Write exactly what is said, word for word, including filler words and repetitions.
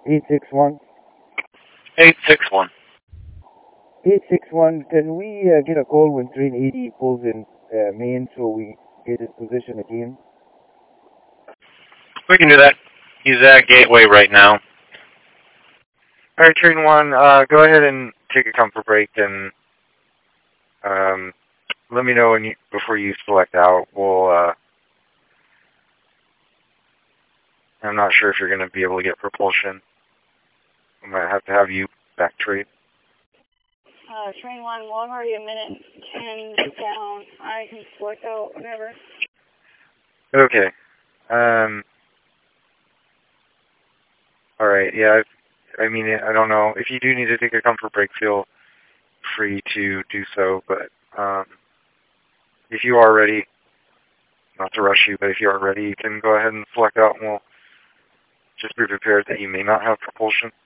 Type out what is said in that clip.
eight six one. eight six one. eight six one, can we uh, get a call when train eighty pulls in uh, main so we get his position again? We can do that. He's at Gateway right now. All right, train one, uh, go ahead and take a comfort break and um, let me know when you, before you select out. We'll, uh, I'm not sure if you're going to be able to get propulsion. I might have to have you back trade. Uh, train one, one already a minute ten down. I can select out whenever. Okay. Um, all right, yeah, I mean, I don't know. If you do need to take a comfort break, feel free to do so. But um, if you are ready, not to rush you, but if you are ready, you can go ahead and select out, and we'll just be prepared that you may not have propulsion.